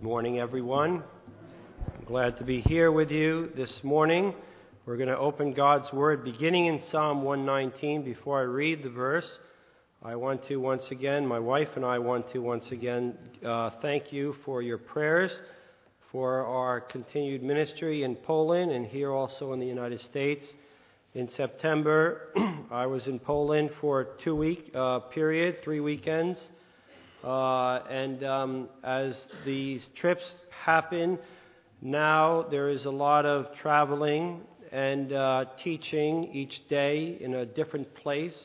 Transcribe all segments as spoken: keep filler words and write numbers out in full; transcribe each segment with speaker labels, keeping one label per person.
Speaker 1: Morning, everyone. I'm glad to be here with you this morning. We're going to open God's Word beginning in Psalm one nineteen. Before I read the verse, I want to once again, my wife and I want to once again uh, thank you for your prayers for our continued ministry in Poland and here also in the United States. In September, I was in Poland for a two-week uh, period, three weekends. Uh, and um, as these trips happen, now there is a lot of traveling and uh, teaching each day in a different place.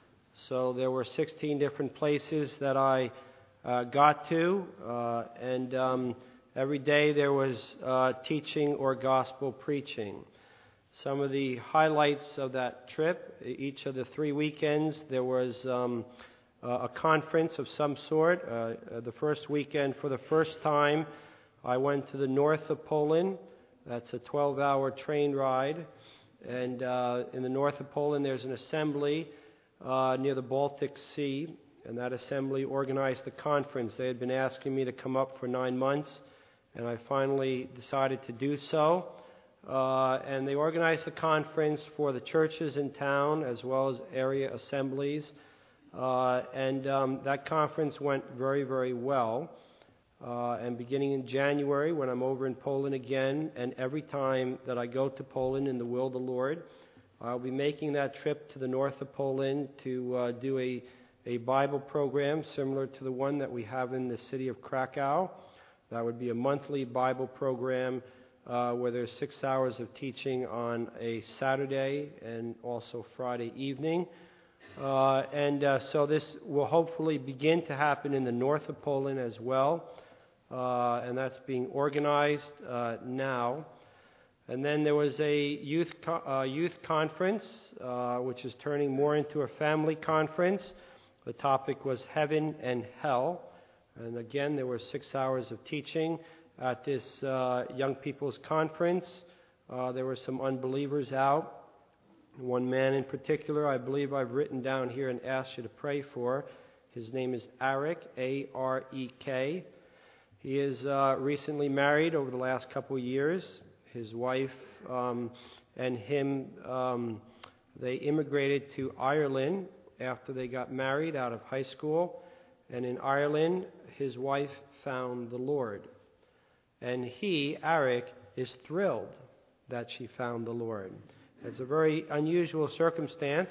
Speaker 1: So there were sixteen different places that I uh, got to, uh, and um, every day there was uh, teaching or gospel preaching. Some of the highlights of that trip, each of the three weekends, there was Um, Uh, a conference of some sort. Uh, uh, the first weekend, for the first time, I went to the north of Poland. That's a twelve-hour train ride. And uh, in the north of Poland, there's an assembly uh, near the Baltic Sea. And that assembly organized the conference. They had been asking me to come up for nine months. And I finally decided to do so. Uh, and they organized the conference for the churches in town as well as area assemblies. Uh, and um, that conference went very, very well. Uh, and beginning in January, when I'm over in Poland again, and every time that I go to Poland in the will of the Lord, I'll be making that trip to the north of Poland to uh, do a, a Bible program similar to the one that we have in the city of Krakow. That would be a monthly Bible program uh, where there's six hours of teaching on a Saturday and also Friday evening. Uh, and uh, so this will hopefully begin to happen in the north of Poland as well, uh, and that's being organized uh, now. And then there was a youth co- uh, youth conference, uh, which is turning more into a family conference. The topic was heaven and hell, and again there were six hours of teaching at this uh, young people's conference. Uh, there were some unbelievers out. One man in particular, I believe I've written down here and asked you to pray for. His name is Arik, A R E K. He is uh, recently married over the last couple of years. His wife um, and him, um, they immigrated to Ireland after they got married out of high school. And in Ireland, his wife found the Lord. And he, Arik, is thrilled that she found the Lord. It's a very unusual circumstance,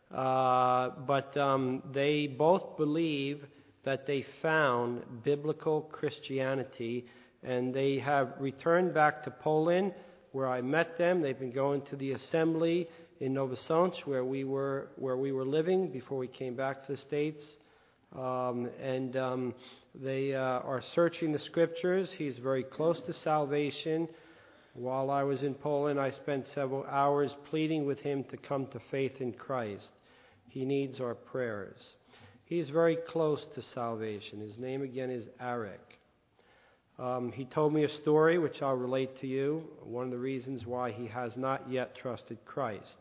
Speaker 1: uh, but um, they both believe that they found biblical Christianity, and they have returned back to Poland, where I met them. They've been going to the assembly in Nowy Sącz, where we were where we were living before we came back to the States, um, and um, they uh, are searching the Scriptures. He's very close to salvation. While I was in Poland, I spent several hours pleading with him to come to faith in Christ. He needs our prayers. He's very close to salvation. His name again is Arik. Um, he told me a story which I'll relate to you, one of the reasons why he has not yet trusted Christ.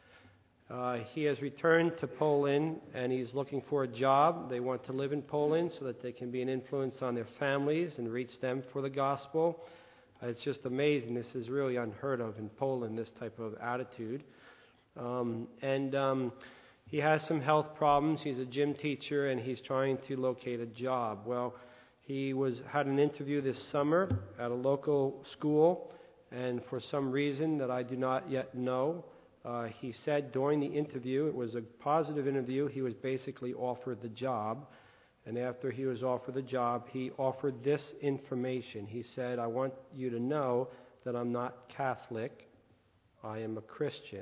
Speaker 1: Uh, he has returned to Poland, and he's looking for a job. They want to live in Poland so that they can be an influence on their families and reach them for the gospel. It's just amazing. This is really unheard of in Poland, this type of attitude. Um, and um, he has some health problems. He's a gym teacher, and he's trying to locate a job. Well, he was had an interview this summer at a local school, and for some reason that I do not yet know, uh, he said during the interview, it was a positive interview, he was basically offered the job. And after he was offered the job, he offered this information. He said, I want you to know that I'm not Catholic. I am a Christian.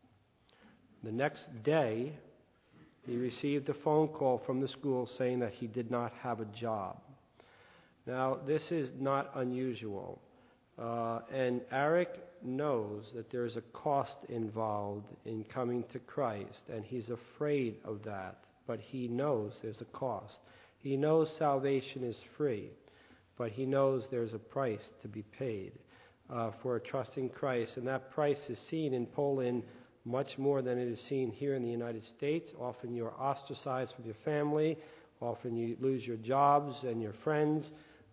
Speaker 1: The next day, he received a phone call from the school saying that he did not have a job. Now, this is not unusual. Uh, and Arik knows that there is a cost involved in coming to Christ, and he's afraid of that. But he knows there's a cost. He knows salvation is free, but he knows there's a price to be paid uh, for trusting Christ. And that price is seen in Poland much more than it is seen here in the United States. Often you're ostracized from your family. Often you lose your jobs and your friends.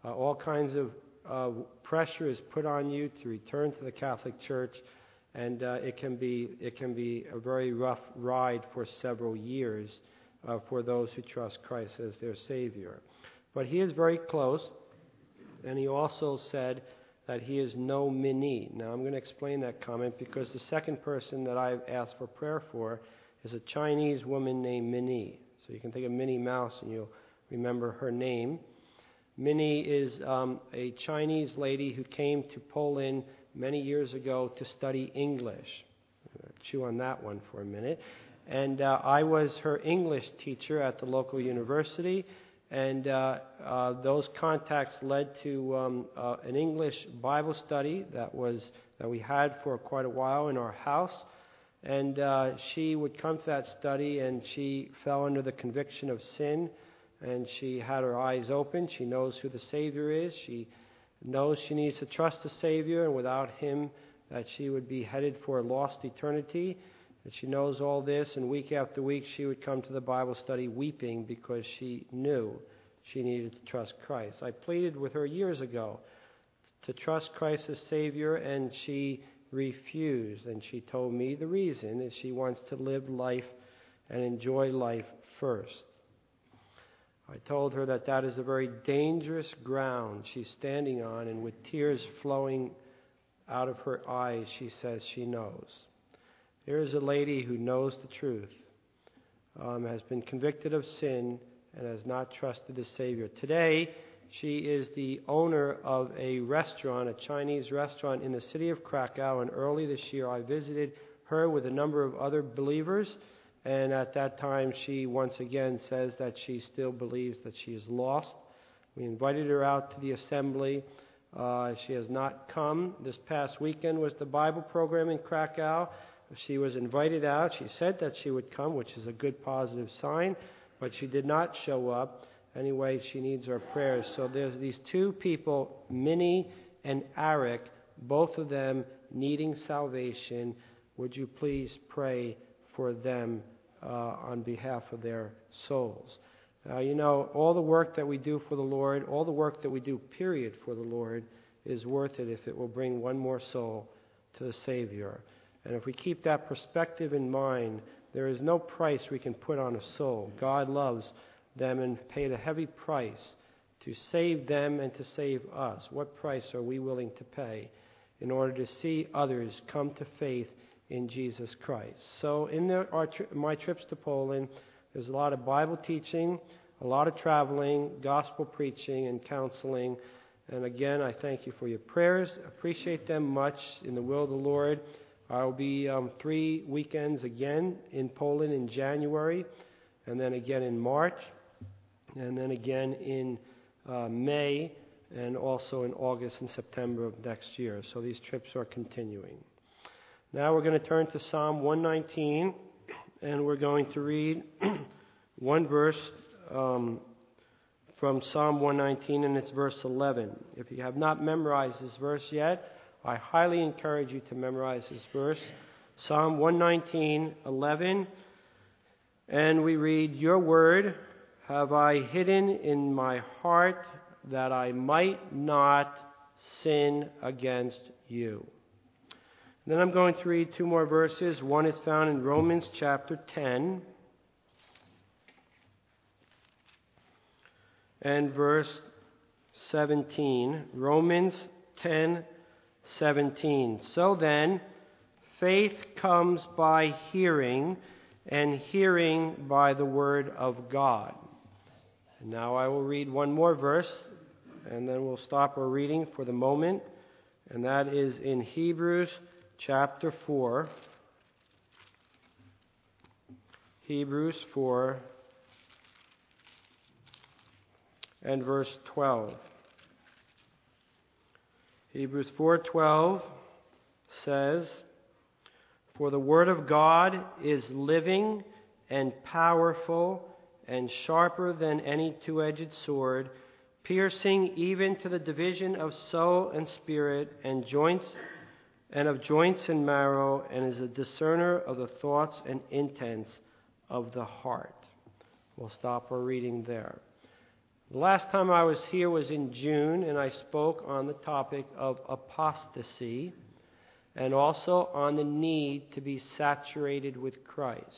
Speaker 1: Uh, all kinds of uh, pressure is put on you to return to the Catholic Church, and uh, it can be it can be a very rough ride for several years uh, for those who trust Christ as their Savior. But he is very close, and he also said that he is no mini. Now I'm going to explain that comment because the second person that I've asked for prayer for is a Chinese woman named Minnie. So you can think of Minnie Mouse and you'll remember her name. Minnie is um, a Chinese lady who came to Poland many years ago to study English. Chew on that one for a minute. And uh, I was her English teacher at the local university, and uh, uh, those contacts led to um, uh, an English Bible study that was that we had for quite a while in our house. And uh, she would come to that study, and she fell under the conviction of sin, and she had her eyes open. She knows who the Savior is. She knows she needs to trust the Savior, and without Him that she would be headed for a lost eternity. And she knows all this, and week after week she would come to the Bible study weeping because she knew she needed to trust Christ. I pleaded with her years ago to trust Christ as Savior, and she refused. And she told me the reason is she wants to live life and enjoy life first. I told her that that is a very dangerous ground she's standing on, and with tears flowing out of her eyes, she says she knows. Here is a lady who knows the truth, um, has been convicted of sin, and has not trusted the Savior. Today, she is the owner of a restaurant, a Chinese restaurant in the city of Krakow, and early this year I visited her with a number of other believers, and at that time she once again says that she still believes that she is lost. We invited her out to the assembly. Uh, she has not come. This past weekend was the Bible program in Krakow. She was invited out. She said that she would come, which is a good positive sign, but she did not show up. Anyway, she needs our prayers. So there's these two people, Minnie and Arik, both of them needing salvation. Would you please pray for them uh, on behalf of their souls? Now, you know, all the work that we do for the Lord, all the work that we do, period, for the Lord, is worth it if it will bring one more soul to the Savior. And if we keep that perspective in mind, there is no price we can put on a soul. God loves them and paid a heavy price to save them and to save us. What price are we willing to pay in order to see others come to faith in Jesus Christ? So in the, our, my trips to Poland, there's a lot of Bible teaching, a lot of traveling, gospel preaching, and counseling. And again, I thank you for your prayers. Appreciate them much in the will of the Lord. I'll be um, three weekends again in Poland in January, and then again in March, and then again in uh, May, and also in August and September of next year. So these trips are continuing. Now we're going to turn to Psalm one nineteen, and we're going to read one verse um, from Psalm one nineteen, and it's verse eleven. If you have not memorized this verse yet, I highly encourage you to memorize this verse. Psalm one nineteen, eleven. And we read, "Your word have I hidden in my heart, that I might not sin against you." And then I'm going to read two more verses. One is found in Romans chapter ten and verse seventeen. Romans ten, seventeen. "So then, faith comes by hearing, and hearing by the word of God." And now I will read one more verse, and then we'll stop our reading for the moment. And that is in Hebrews chapter four. Hebrews four and verse twelve. Hebrews four twelve says, "For the word of God is living and powerful and sharper than any two-edged sword, piercing even to the division of soul and spirit and joints and of joints and marrow, and is a discerner of the thoughts and intents of the heart." We'll stop our reading there. The last time I was here was in June, and I spoke on the topic of apostasy and also on the need to be saturated with Christ.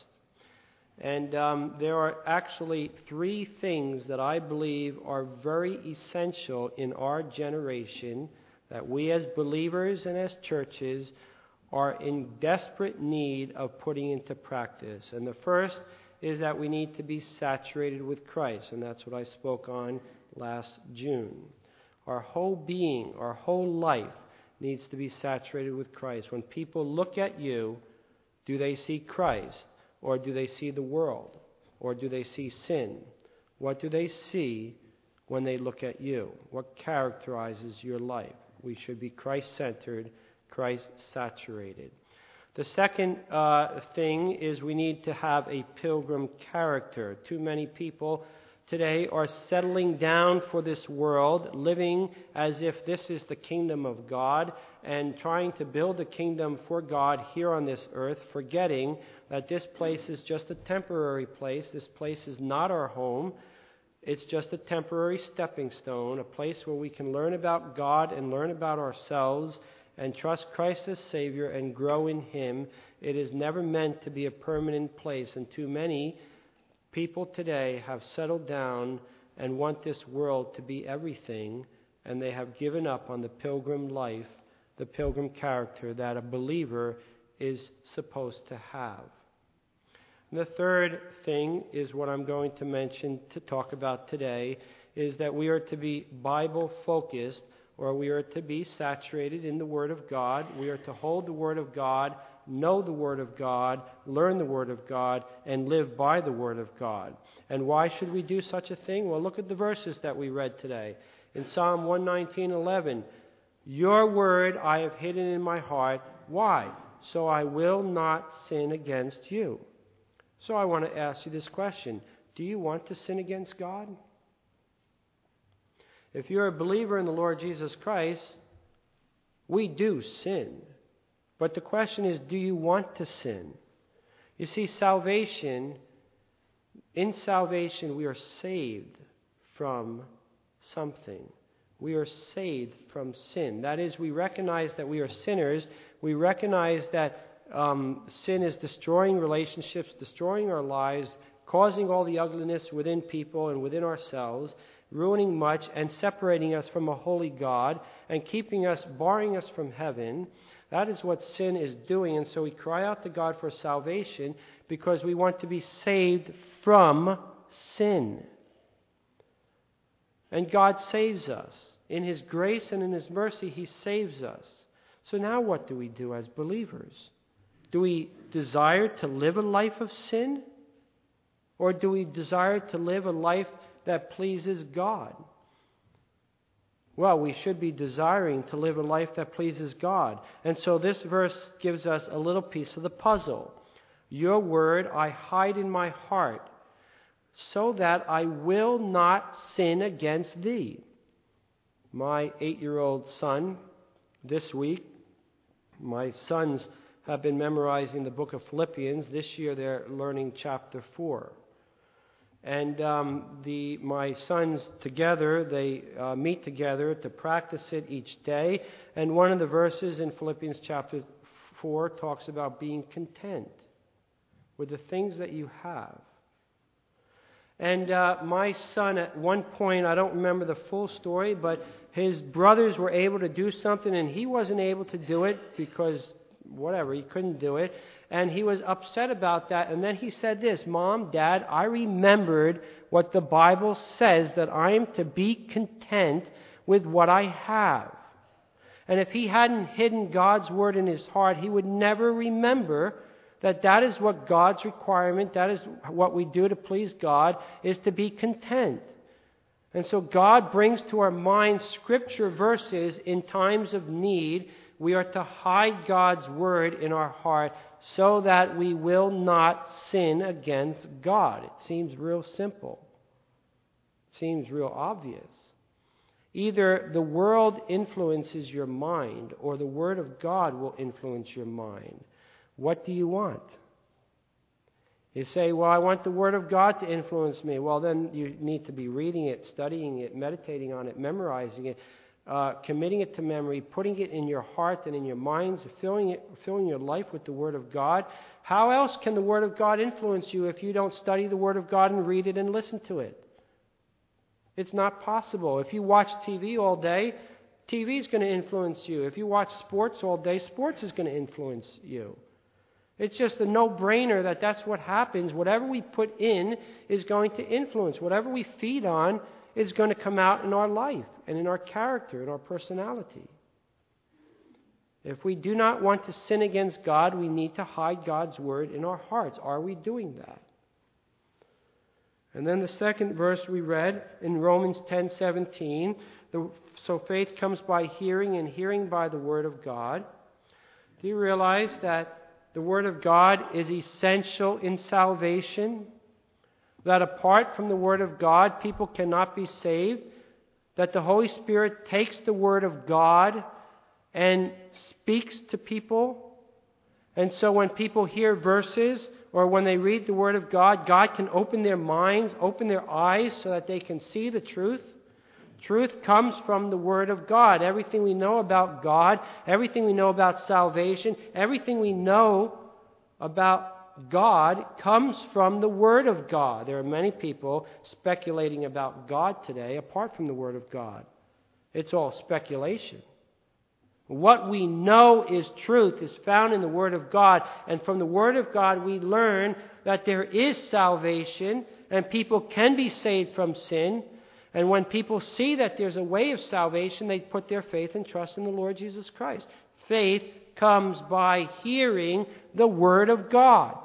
Speaker 1: And um, there are actually three things that I believe are very essential in our generation that we as believers and as churches are in desperate need of putting into practice. And the first is that we need to be saturated with Christ, and that's what I spoke on last June. Our whole being, our whole life needs to be saturated with Christ. When people look at you, do they see Christ, or do they see the world, or do they see sin? What do they see when they look at you? What characterizes your life? We should be Christ-centered, Christ-saturated. The second uh, thing is we need to have a pilgrim character. Too many people today are settling down for this world, living as if this is the kingdom of God, and trying to build a kingdom for God here on this earth, forgetting that this place is just a temporary place. This place is not our home. It's just a temporary stepping stone, a place where we can learn about God and learn about ourselves and trust Christ as Savior and grow in Him. It is never meant to be a permanent place, and too many people today have settled down and want this world to be everything, and they have given up on the pilgrim life, the pilgrim character that a believer is supposed to have. And the third thing is what I'm going to mention to talk about today, is that we are to be Bible-focused, or we are to be saturated in the Word of God. We are to hold the Word of God, know the Word of God, learn the Word of God, and live by the Word of God. And why should we do such a thing? Well, look at the verses that we read today. In Psalm one nineteen eleven, your word I have hidden in my heart. Why? So I will not sin against you. So I want to ask you this question. Do you want to sin against God? If you're a believer in the Lord Jesus Christ, we do sin. But the question is, do you want to sin? You see, salvation, in salvation we are saved from something. We are saved from sin. That is, we recognize that we are sinners. We recognize that um, sin is destroying relationships, destroying our lives, causing all the ugliness within people and within ourselves, ruining much and separating us from a holy God and keeping us, barring us from heaven. That is what sin is doing. And so we cry out to God for salvation because we want to be saved from sin. And God saves us. In His grace and in His mercy, He saves us. So now what do we do as believers? Do we desire to live a life of sin? Or do we desire to live a life that pleases God? Well, we should be desiring to live a life that pleases God. And so this verse gives us a little piece of the puzzle. Your word I hide in my heart, so that I will not sin against thee. My eight-year-old son, this week, my sons have been memorizing the book of Philippians. This year they're learning chapter four. And um, the my sons together, they uh, meet together to practice it each day. And one of the verses in Philippians chapter four talks about being content with the things that you have. And uh, my son, at one point, I don't remember the full story, but his brothers were able to do something and he wasn't able to do it because, whatever, he couldn't do it. And he was upset about that. And then he said this, Mom, Dad, I remembered what the Bible says, that I am to be content with what I have. And if he hadn't hidden God's word in his heart, he would never remember that that is what God's requirement, that is what we do to please God, is to be content. And so God brings to our minds scripture verses in times of need. We are to hide God's word in our heart so that we will not sin against God. It seems real simple. It seems real obvious. Either the world influences your mind or the word of God will influence your mind. What do you want? You say, well, I want the Word of God to influence me. Well, then you need to be reading it, studying it, meditating on it, memorizing it, uh, committing it to memory, putting it in your heart and in your minds, filling it, filling your life with the Word of God. How else can the Word of God influence you if you don't study the Word of God and read it and listen to it? It's not possible. If you watch T V all day, T V is going to influence you. If you watch sports all day, sports is going to influence you. It's just a no-brainer that that's what happens. Whatever we put in is going to influence. Whatever we feed on is going to come out in our life and in our character, in our personality. If we do not want to sin against God, we need to hide God's Word in our hearts. Are we doing that? And then the second verse we read in Romans ten seventeen, the, so faith comes by hearing, and hearing by the Word of God. Do you realize that the Word of God is essential in salvation? That apart from the Word of God, people cannot be saved? That the Holy Spirit takes the Word of God and speaks to people? And so when people hear verses, or when they read the Word of God, God can open their minds, open their eyes so that they can see the truth. Truth comes from the Word of God. Everything we know about God, everything we know about salvation, everything we know about God comes from the Word of God. There are many people speculating about God today apart from the Word of God. It's all speculation. What we know is truth is found in the Word of God. And from the Word of God we learn that there is salvation and people can be saved from sin. And when people see that there's a way of salvation, they put their faith and trust in the Lord Jesus Christ. Faith comes by hearing the Word of God.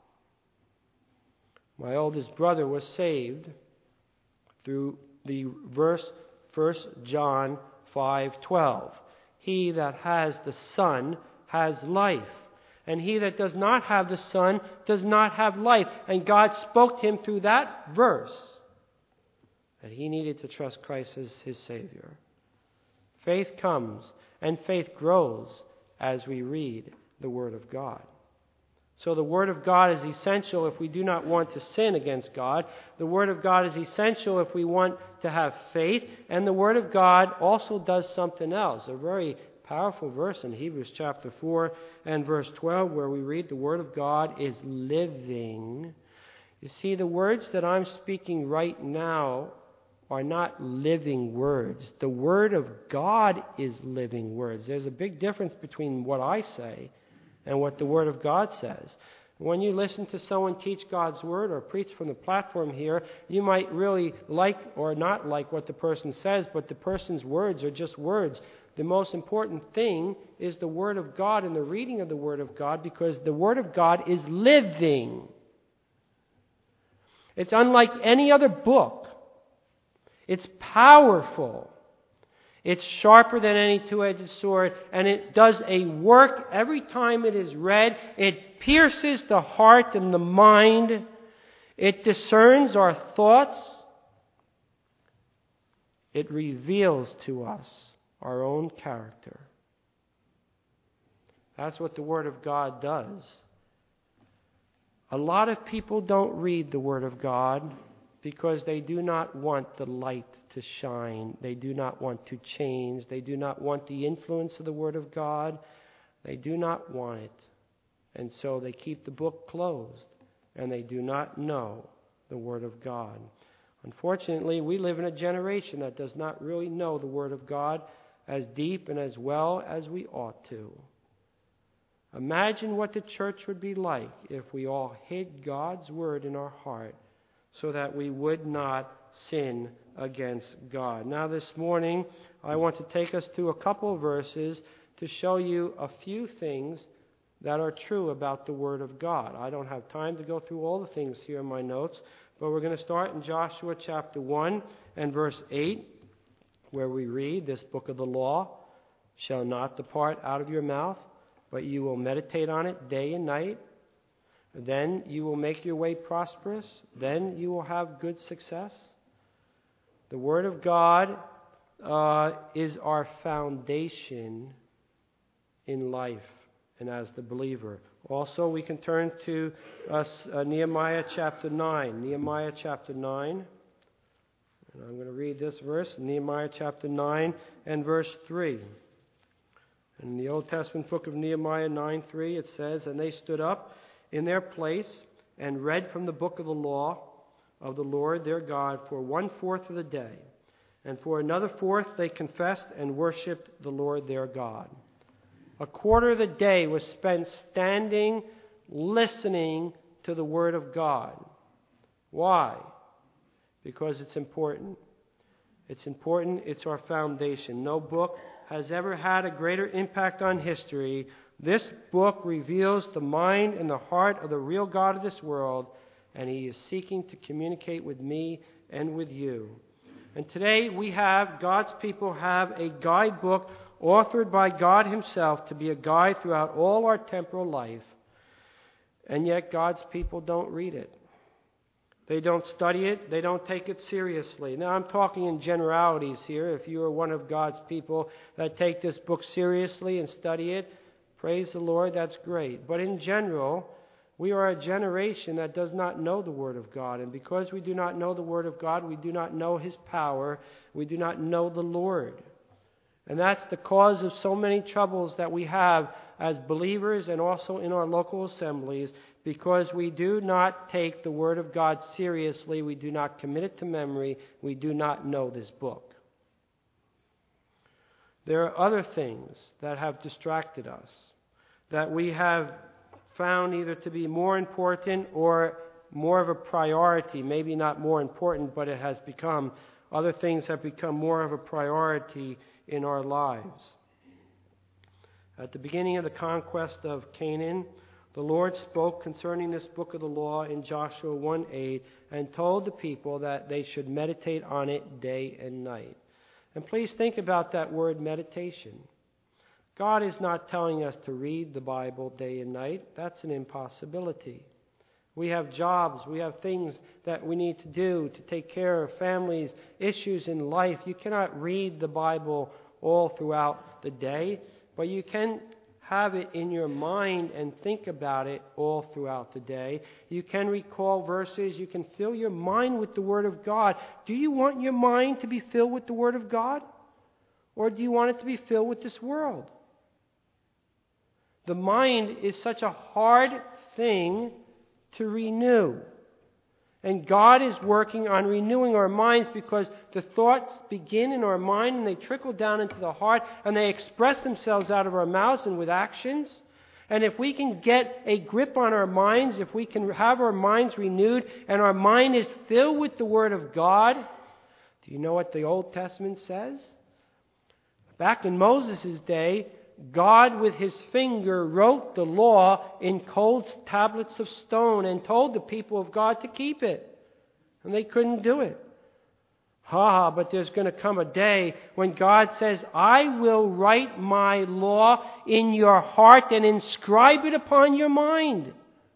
Speaker 1: My oldest brother was saved through the verse First John five twelve. He that has the Son has life, and he that does not have the Son does not have life. And God spoke to him through that verse that he needed to trust Christ as his Savior. Faith comes and faith grows as we read the Word of God. So the Word of God is essential if we do not want to sin against God. The Word of God is essential if we want to have faith. And the Word of God also does something else. A very powerful verse in Hebrews chapter four and verse twelve where we read the Word of God is living. You see, the words that I'm speaking right now are not living words. The Word of God is living words. There's a big difference between what I say and what the Word of God says. When you listen to someone teach God's Word or preach from the platform here, you might really like or not like what the person says, but the person's words are just words. The most important thing is the Word of God and the reading of the Word of God, because the Word of God is living. It's unlike any other book. It's powerful. It's sharper than any two-edged sword, and it does a work every time it is read. It pierces the heart and the mind. It discerns our thoughts. It reveals to us our own character. That's what the Word of God does. A lot of people don't read the Word of God because they do not want the light to shine. They do not want to change. They do not want the influence of the Word of God. They do not want it. And so they keep the book closed, and they do not know the Word of God. Unfortunately, we live in a generation that does not really know the Word of God as deep and as well as we ought to. Imagine what the church would be like if we all hid God's Word in our heart so that we would not sin against God. Now this morning, I want to take us to a couple of verses to show you a few things that are true about the Word of God. I don't have time to go through all the things here in my notes, but we're going to start in Joshua chapter one and verse eight, where we read, "This book of the law shall not depart out of your mouth, but you will meditate on it day and night. Then you will make your way prosperous. Then you will have good success." The Word of God uh, is our foundation in life and as the believer. Also, we can turn to uh, uh, Nehemiah chapter nine. Nehemiah chapter nine. And I'm going to read this verse, Nehemiah chapter nine and verse three. In the Old Testament book of Nehemiah nine three, it says, "And they stood up in their place and read from the book of the law of the Lord their God for one-fourth of the day. And for another fourth they confessed and worshipped the Lord their God." A quarter of the day was spent standing, listening to the Word of God. Why? Because it's important. It's important. It's our foundation. No book has ever had a greater impact on history. This book reveals the mind and the heart of the real God of this world, and He is seeking to communicate with me and with you. And today we have, God's people have a guidebook authored by God Himself to be a guide throughout all our temporal life. And yet God's people don't read it. They don't study it. They don't take it seriously. Now I'm talking in generalities here. If you are one of God's people that take this book seriously and study it, praise the Lord, that's great. But in general, we are a generation that does not know the Word of God. And because we do not know the Word of God, we do not know His power. We do not know the Lord. And that's the cause of so many troubles that we have as believers and also in our local assemblies, because we do not take the Word of God seriously. We do not commit it to memory. We do not know this book. There are other things that have distracted us, that we have found either to be more important or more of a priority. Maybe not more important, but it has become, other things have become more of a priority in our lives. At the beginning of the conquest of Canaan, the Lord spoke concerning this book of the law in Joshua one eight and told the people that they should meditate on it day and night. And please think about that word meditation. God is not telling us to read the Bible day and night. That's an impossibility. We have jobs, we have things that we need to do to take care of families, issues in life. You cannot read the Bible all throughout the day, but you can have it in your mind and think about it all throughout the day. You can recall verses. You can fill your mind with the Word of God. Do you want your mind to be filled with the Word of God? Or do you want it to be filled with this world? The mind is such a hard thing to renew. And God is working on renewing our minds, because the thoughts begin in our mind and they trickle down into the heart and they express themselves out of our mouths and with actions. And if we can get a grip on our minds, if we can have our minds renewed and our mind is filled with the Word of God, do you know what the Old Testament says? Back in Moses' day, God with His finger wrote the law in cold tablets of stone and told the people of God to keep it. And they couldn't do it. Ha ha, but there's going to come a day when God says, I will write my law in your heart and inscribe it upon your mind.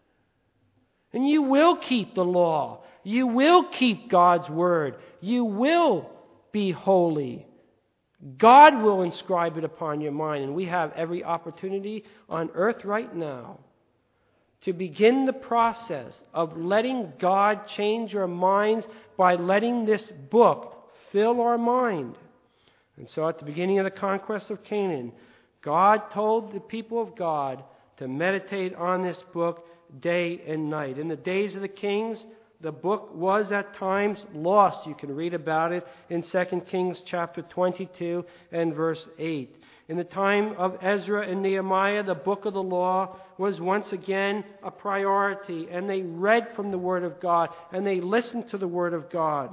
Speaker 1: And you will keep the law. You will keep God's word. You will be holy. God will inscribe it upon your mind. And we have every opportunity on earth right now to begin the process of letting God change our minds by letting this book fill our mind. And so at the beginning of the conquest of Canaan, God told the people of God to meditate on this book day and night. In the days of the kings, the book was at times lost. You can read about it in Second Kings chapter twenty-two and verse eight. In the time of Ezra and Nehemiah, the book of the law was once again a priority, and they read from the Word of God, and they listened to the Word of God.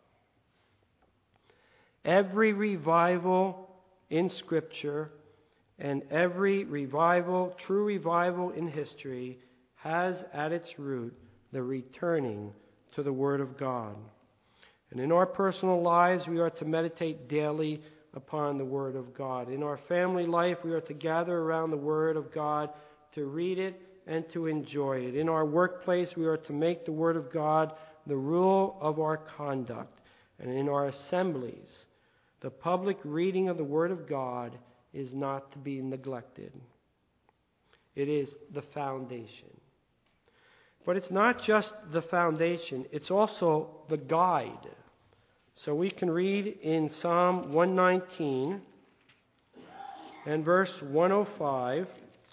Speaker 1: Every revival in Scripture and every revival, true revival in history, has at its root the returning to the Word of God. And in our personal lives, we are to meditate daily upon the Word of God. In our family life, we are to gather around the Word of God, to read it and to enjoy it. In our workplace, we are to make the Word of God the rule of our conduct. And in our assemblies, the public reading of the Word of God is not to be neglected. It is the foundation. But it's not just the foundation, it's also the guide. So we can read in Psalm one nineteen and verse one oh five,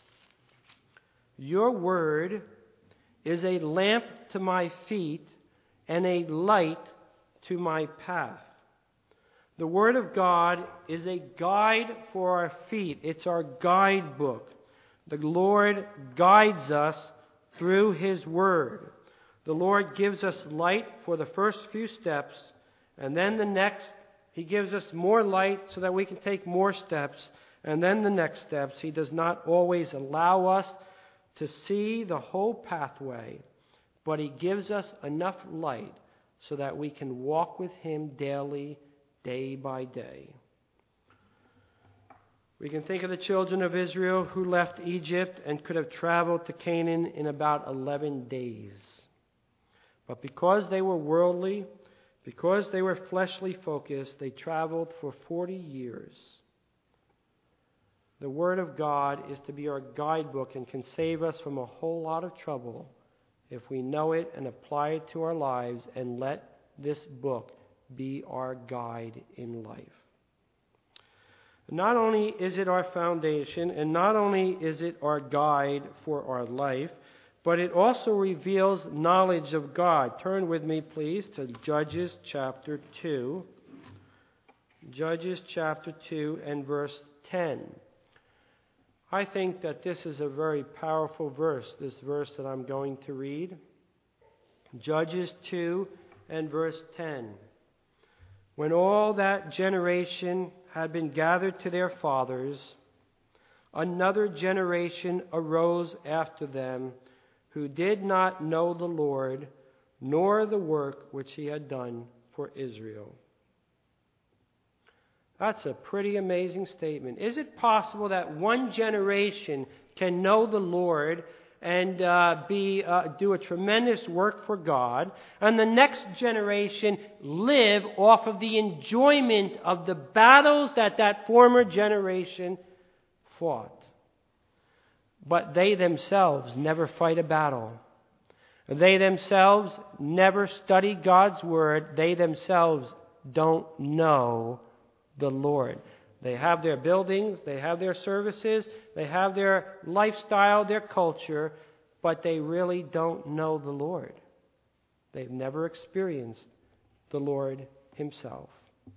Speaker 1: "Your word is a lamp to my feet and a light to my path." The Word of God is a guide for our feet. It's our guidebook. The Lord guides us through His Word. The Lord gives us light for the first few steps, and then the next, He gives us more light so that we can take more steps, and then the next steps. He does not always allow us to see the whole pathway, but He gives us enough light so that we can walk with Him daily, day by day. We can think of the children of Israel who left Egypt and could have traveled to Canaan in about eleven days. But because they were worldly, because they were fleshly focused, they traveled for forty years. The Word of God is to be our guidebook and can save us from a whole lot of trouble if we know it and apply it to our lives and let this book be our guide in life. Not only is it our foundation, and not only is it our guide for our life, but it also reveals knowledge of God. Turn with me, please, to Judges chapter two. Judges chapter two and verse ten. I think that this is a very powerful verse, this verse that I'm going to read. Judges two and verse ten. "When all that generation had been gathered to their fathers, another generation arose after them who did not know the Lord, nor the work which He had done for Israel." That's a pretty amazing statement. Is it possible that one generation can know the Lord and uh, be uh, do a tremendous work for God, and the next generation live off of the enjoyment of the battles that that former generation fought? But they themselves never fight a battle. They themselves never study God's Word. They themselves don't know the Lord. They have their buildings, they have their services, they have their lifestyle, their culture, but they really don't know the Lord. They've never experienced the Lord Himself.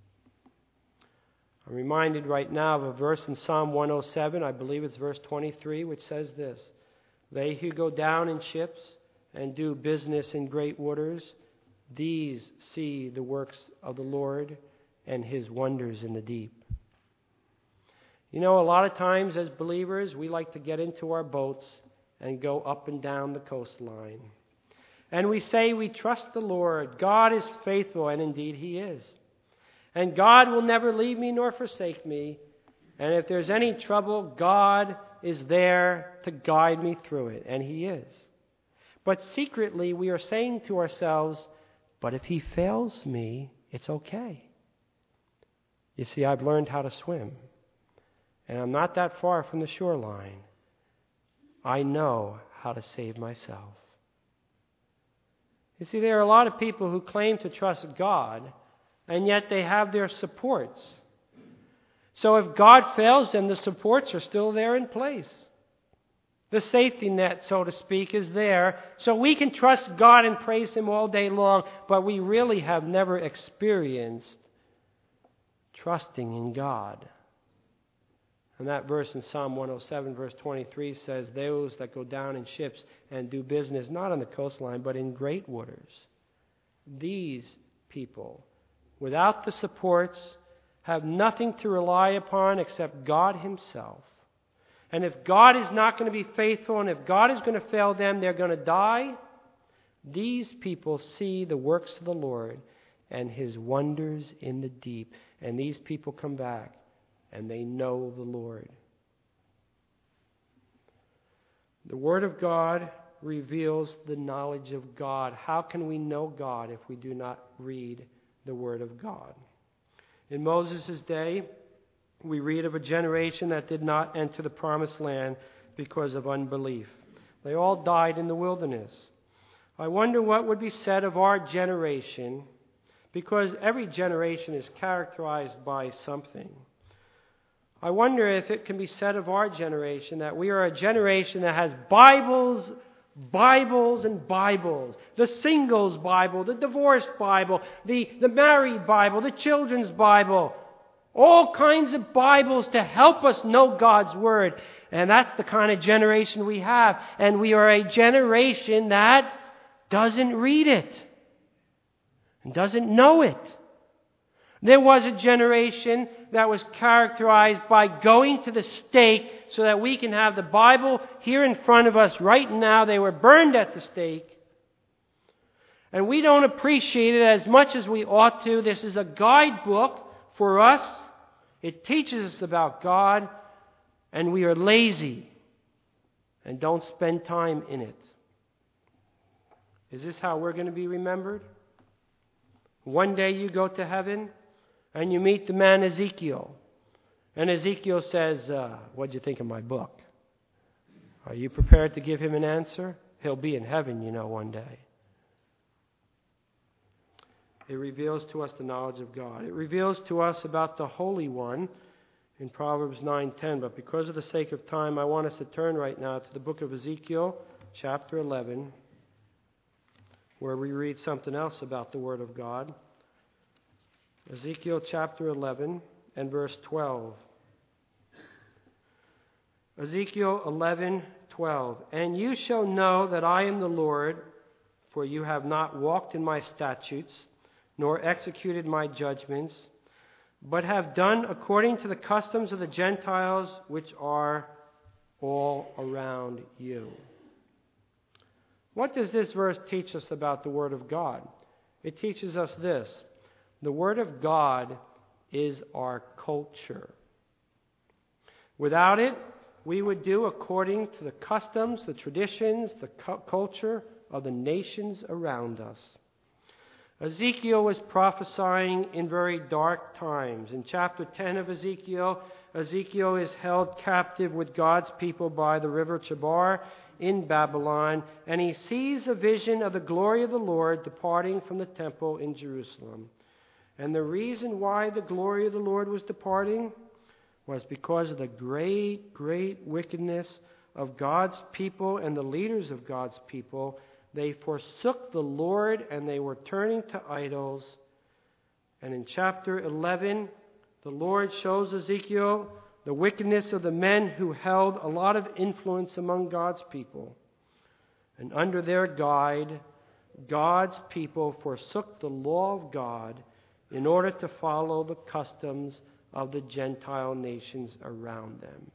Speaker 1: I'm reminded right now of a verse in Psalm one oh seven, I believe it's verse twenty-three, which says this: "They who go down in ships and do business in great waters, these see the works of the Lord and His wonders in the deep." You know, a lot of times as believers, we like to get into our boats and go up and down the coastline. And we say we trust the Lord. God is faithful, and indeed He is. And God will never leave me nor forsake me. And if there's any trouble, God is there to guide me through it, and He is. But secretly, we are saying to ourselves, but if He fails me, it's okay. You see, I've learned how to swim, and I'm not that far from the shoreline. I know how to save myself. You see, there are a lot of people who claim to trust God, and yet they have their supports. So if God fails them, the supports are still there in place. The safety net, so to speak, is there. So we can trust God and praise Him all day long, but we really have never experienced trusting in God. And that verse in Psalm one oh seven, verse twenty-three says, "Those that go down in ships and do business, not on the coastline, but in great waters." These people, without the supports, have nothing to rely upon except God Himself. And if God is not going to be faithful, and if God is going to fail them, they're going to die. These people see the works of the Lord and His wonders in the deep. And these people come back and they know the Lord. The Word of God reveals the knowledge of God. How can we know God if we do not read the Word of God? In Moses' day, we read of a generation that did not enter the promised land because of unbelief. They all died in the wilderness. I wonder what would be said of our generation, because every generation is characterized by something. I wonder if it can be said of our generation that we are a generation that has Bibles, Bibles and Bibles. The singles Bible, the divorced Bible, the, the married Bible, the children's Bible. All kinds of Bibles to help us know God's Word. And that's the kind of generation we have. And we are a generation that doesn't read it and doesn't know it. There was a generation that was characterized by going to the stake so that we can have the Bible here in front of us right now. They were burned at the stake. And we don't appreciate it as much as we ought to. This is a guidebook for us. It teaches us about God, and we are lazy and don't spend time in it. Is this how we're going to be remembered? One day you go to heaven and you meet the man Ezekiel. And Ezekiel says, uh, what'd you think of my book? Are you prepared to give him an answer? He'll be in heaven, you know, one day. It reveals to us the knowledge of God. It reveals to us about the Holy One in Proverbs nine ten. But because of the sake of time, I want us to turn right now to the book of Ezekiel, chapter eleven, where we read something else about the Word of God. Ezekiel chapter eleven and verse twelve. Ezekiel eleven twelve. And you shall know that I am the Lord, for you have not walked in my statutes, nor executed my judgments, but have done according to the customs of the Gentiles which are all around you. What does this verse teach us about the Word of God? It teaches us this. The Word of God is our culture. Without it, we would do according to the customs, the traditions, the cu- culture of the nations around us. Ezekiel was prophesying in very dark times. In chapter ten of Ezekiel, Ezekiel is held captive with God's people by the river Chebar in Babylon, and he sees a vision of the glory of the Lord departing from the temple in Jerusalem. And the reason why the glory of the Lord was departing was because of the great, great wickedness of God's people and the leaders of God's people. They forsook the Lord and they were turning to idols. And in chapter eleven, the Lord shows Ezekiel the wickedness of the men who held a lot of influence among God's people. And under their guide, God's people forsook the law of God in order to follow the customs of the Gentile nations around them.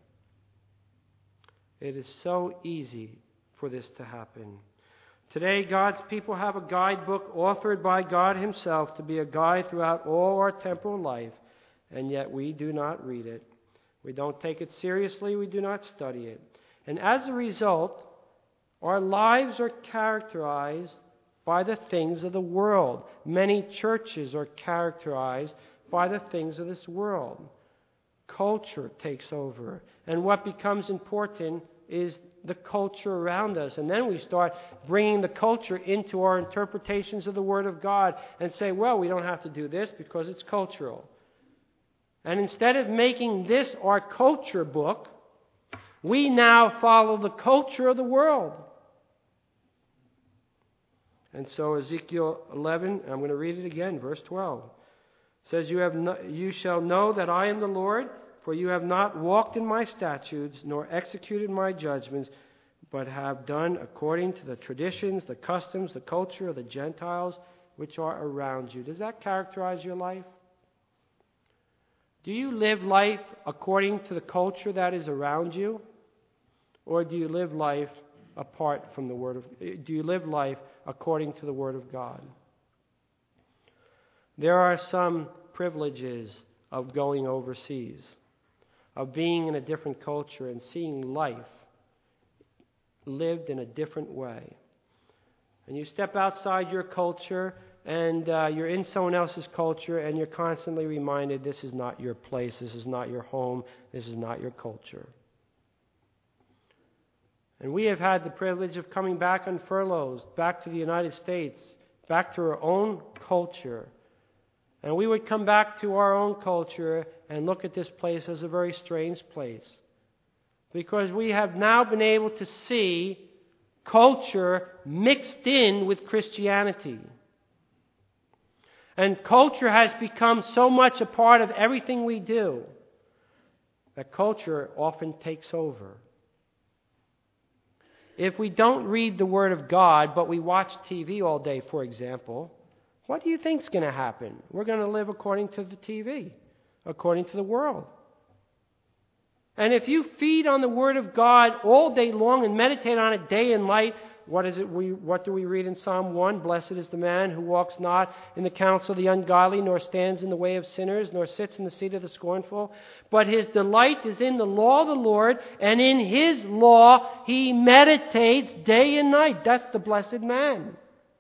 Speaker 1: It is so easy for this to happen. Today, God's people have a guidebook authored by God Himself to be a guide throughout all our temporal life, and yet we do not read it. We don't take it seriously. We do not study it. And as a result, our lives are characterized by the things of the world. Many churches are characterized by the things of this world. Culture takes over. And what becomes important is the culture around us. And then we start bringing the culture into our interpretations of the Word of God and say, well, we don't have to do this because it's cultural. And instead of making this our culture book, we now follow the culture of the world. And so Ezekiel eleven, I'm going to read it again, verse twelve. Says, you have no, you shall know that I am the Lord, for you have not walked in my statutes, nor executed my judgments, but have done according to the traditions, the customs, the culture of the Gentiles which are around you. Does that characterize your life? Do you live life according to the culture that is around you? Or do you live life apart from the Word of God? Do you live life according to the Word of God? There are some privileges of going overseas, of being in a different culture and seeing life lived in a different way. And you step outside your culture and uh, you're in someone else's culture and you're constantly reminded this is not your place, this is not your home, this is not your culture. And we have had the privilege of coming back on furloughs, back to the United States, back to our own culture. And we would come back to our own culture and look at this place as a very strange place. Because we have now been able to see culture mixed in with Christianity. And culture has become so much a part of everything we do that culture often takes over. If we don't read the Word of God, but we watch T V all day, for example, what do you think is going to happen? We're going to live according to the T V, according to the world. And if you feed on the Word of God all day long and meditate on it day and night, what is it? We what do we read in Psalm one? Blessed is the man who walks not in the counsel of the ungodly, nor stands in the way of sinners, nor sits in the seat of the scornful. But his delight is in the law of the Lord, and in his law he meditates day and night. That's the blessed man.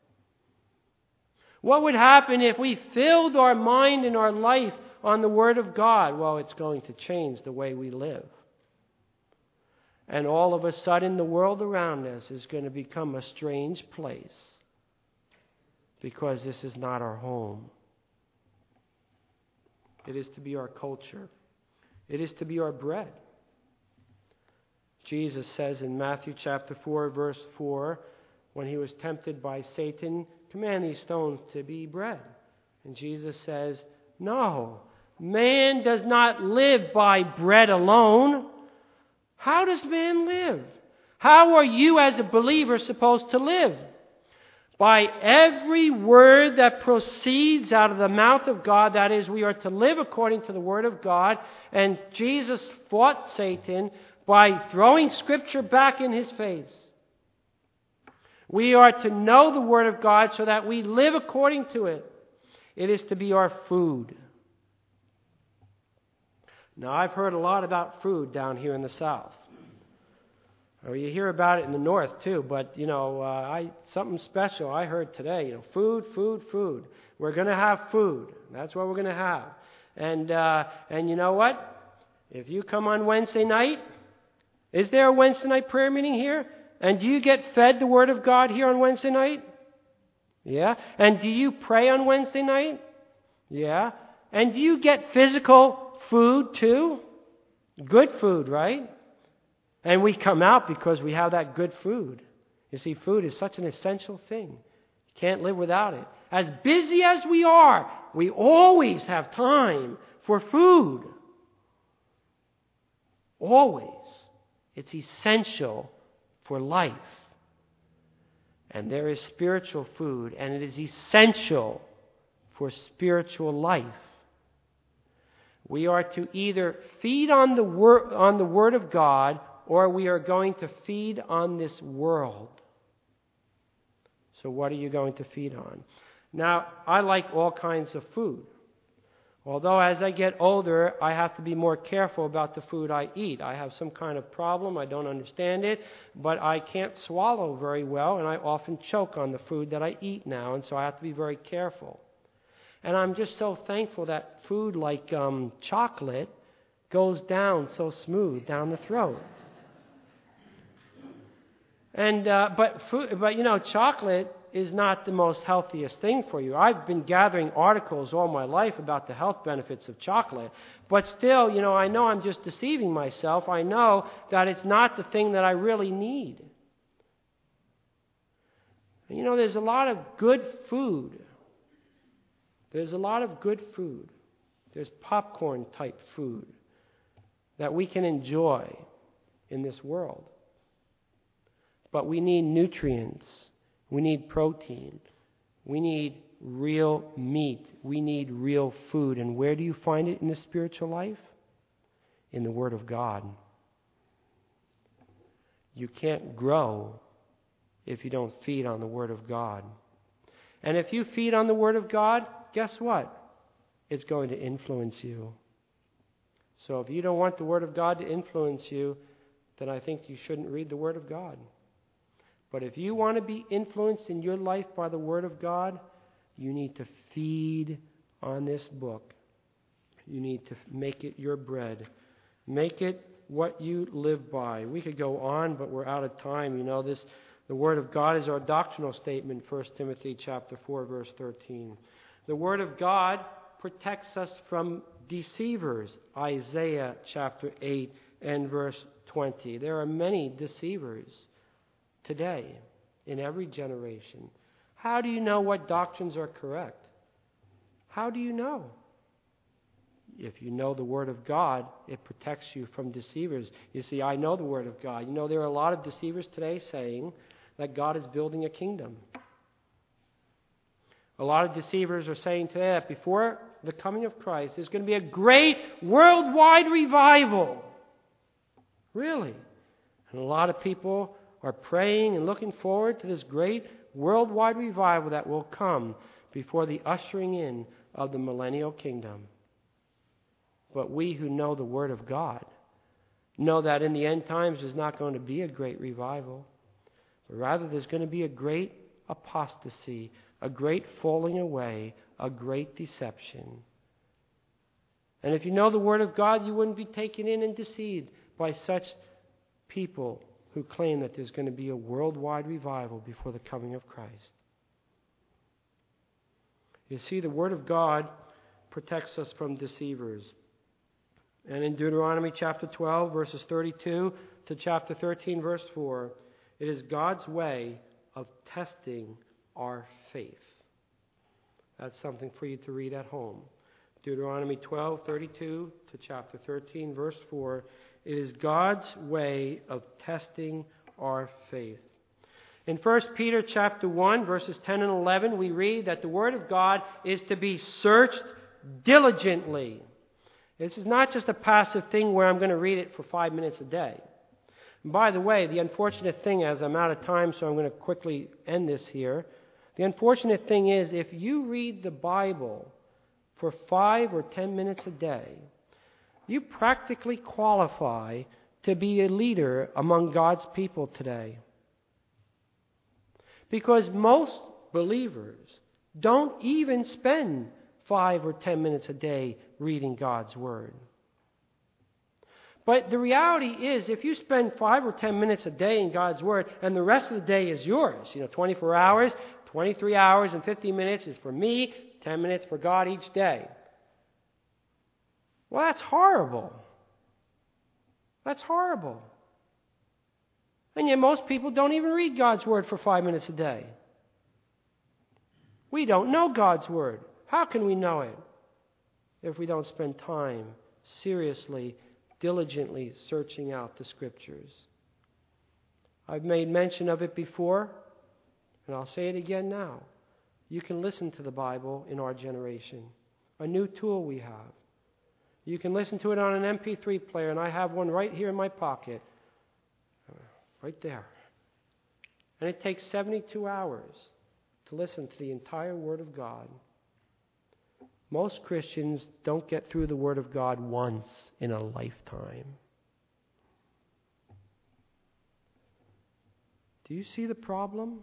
Speaker 1: What would happen if we filled our mind and our life on the Word of God? Well, it's going to change the way we live. And all of a sudden, the world around us is going to become a strange place because this is not our home. It is to be our culture. It is to be our bread. Jesus says in Matthew chapter four, verse four, when he was tempted by Satan, command these stones to be bread. And Jesus says, no, man does not live by bread alone. How does man live? How are you as a believer supposed to live? By every word that proceeds out of the mouth of God. That is, we are to live according to the Word of God. And Jesus fought Satan by throwing Scripture back in his face. We are to know the Word of God so that we live according to it. It is to be our food. Now, I've heard a lot about food down here in the South. Or you hear about it in the North, too. But, you know, uh, I something special I heard today. You know, food, food, food. We're going to have food. That's what we're going to have. And, uh, and you know what? If you come on Wednesday night, is there a Wednesday night prayer meeting here? And do you get fed the Word of God here on Wednesday night? Yeah. And do you pray on Wednesday night? Yeah. And do you get physical food too? Good food, right? And we come out because we have that good food. You see, food is such an essential thing. You can't live without it. As busy as we are, we always have time for food. Always. It's essential for life. And there is spiritual food, and it is essential for spiritual life. We are to either feed on the word, on the Word of God, or we are going to feed on this world. So what are you going to feed on? Now, I like all kinds of food. Although as I get older, I have to be more careful about the food I eat. I have some kind of problem. I don't understand it, but I can't swallow very well, and I often choke on the food that I eat now, and so I have to be very careful. And I'm just so thankful that food like um, chocolate goes down so smooth down the throat. And uh, but food, but you know, chocolate is not the most healthiest thing for you. I've been gathering articles all my life about the health benefits of chocolate, but still, you know, I know I'm just deceiving myself. I know that it's not the thing that I really need. And, you know, there's a lot of good food. There's a lot of good food. There's popcorn type food that we can enjoy in this world. But we need nutrients. We need protein. We need real meat. We need real food. And where do you find it in the spiritual life? In the Word of God. You can't grow if you don't feed on the Word of God. And if you feed on the Word of God, guess what? It's going to influence you. So if you don't want the Word of God to influence you, then I think you shouldn't read the Word of God. But if you want to be influenced in your life by the Word of God, you need to feed on this book. You need to make it your bread. Make it what you live by. We could go on, but we're out of time. You know, this the Word of God is our doctrinal statement, First Timothy chapter four, verse thirteen. The Word of God protects us from deceivers, Isaiah chapter eight and verse twenty. There are many deceivers today in every generation. How do you know what doctrines are correct? How do you know? If you know the Word of God, it protects you from deceivers. You see, I know the Word of God. You know, there are a lot of deceivers today saying that God is building a kingdom. A lot of deceivers are saying today that before the coming of Christ, there's going to be a great worldwide revival. Really. And a lot of people are praying and looking forward to this great worldwide revival that will come before the ushering in of the millennial kingdom. But we who know the Word of God know that in the end times there's not going to be a great revival, but rather there's going to be a great apostasy, a great falling away, a great deception. And if you know the Word of God, you wouldn't be taken in and deceived by such people who claim that there's going to be a worldwide revival before the coming of Christ. You see, the Word of God protects us from deceivers. And in Deuteronomy chapter twelve, verses thirty-two to chapter thirteen, verse four, it is God's way of testing our faith. That's something for you to read at home. Deuteronomy twelve, thirty-two to chapter thirteen, verse four. It is God's way of testing our faith. In First Peter chapter one, verses ten and eleven, we read that the Word of God is to be searched diligently. This is not just a passive thing where I'm going to read it for five minutes a day. And by the way, the unfortunate thing, as I'm out of time, so I'm going to quickly end this here. The unfortunate thing is, if you read the Bible for five or ten minutes a day, you practically qualify to be a leader among God's people today. Because most believers don't even spend five or ten minutes a day reading God's Word. But the reality is, if you spend five or ten minutes a day in God's Word, and the rest of the day is yours, you know, twenty-four hours, twenty-three hours and fifty minutes is for me, ten minutes for God each day. Well, that's horrible. That's horrible. And yet most people don't even read God's Word for five minutes a day. We don't know God's Word. How can we know it if we don't spend time seriously, diligently searching out the Scriptures? I've made mention of it before, and I'll say it again now. You can listen to the Bible in our generation, a new tool we have. You can listen to it on an M P three player, and I have one right here in my pocket, right there. And it takes seventy-two hours to listen to the entire Word of God. Most Christians don't get through the Word of God once in a lifetime. Do you see the problem?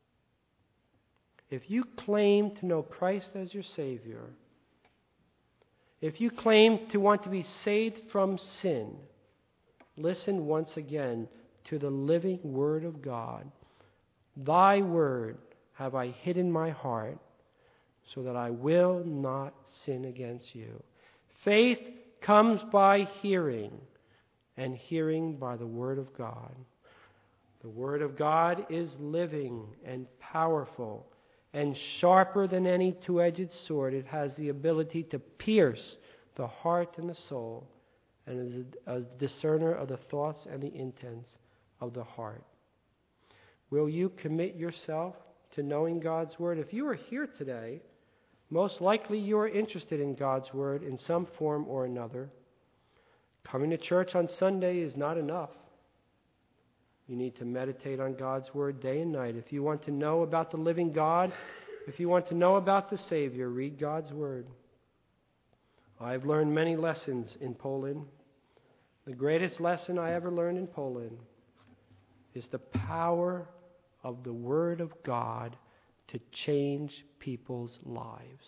Speaker 1: If you claim to know Christ as your Savior, if you claim to want to be saved from sin, listen once again to the living Word of God. Thy Word have I hid in my heart, so that I will not sin against you. Faith comes by hearing, and hearing by the Word of God. The Word of God is living and powerful and sharper than any two-edged sword. It has the ability to pierce the heart and the soul, and is a, a discerner of the thoughts and the intents of the heart. Will you commit yourself to knowing God's Word? If you are here today, most likely you are interested in God's Word in some form or another. Coming to church on Sunday is not enough. You need to meditate on God's Word day and night. If you want to know about the living God, if you want to know about the Savior, read God's Word. I've learned many lessons in Poland. The greatest lesson I ever learned in Poland is the power of the Word of God to change people's lives.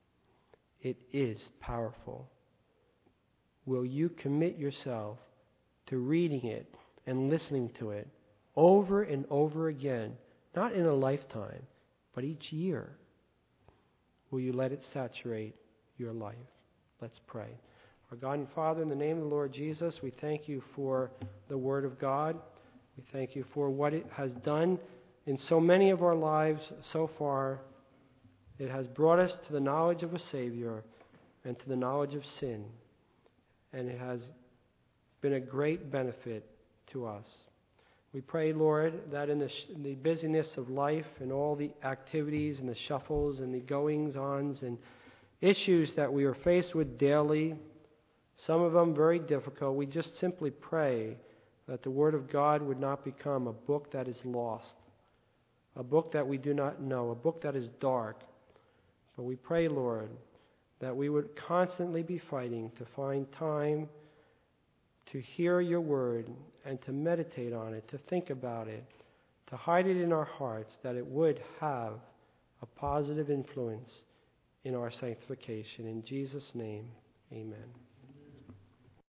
Speaker 1: It is powerful. Will you commit yourself to reading it and listening to it over and over again, not in a lifetime, but each year. Will you let it saturate your life? Let's pray. Our God and Father, in the name of the Lord Jesus, we thank you for the Word of God. We thank you for what it has done in so many of our lives so far. It has brought us to the knowledge of a Savior and to the knowledge of sin. And it has been a great benefit to us. We pray, Lord, that in the, sh- in the busyness of life and all the activities and the shuffles and the goings-ons and issues that we are faced with daily, some of them very difficult, we just simply pray that the Word of God would not become a book that is lost, a book that we do not know, a book that is dark. But we pray, Lord, that we would constantly be fighting to find time to hear your word and to meditate on it, to think about it, to hide it in our hearts, that it would have a positive influence in our sanctification. In Jesus' name, amen.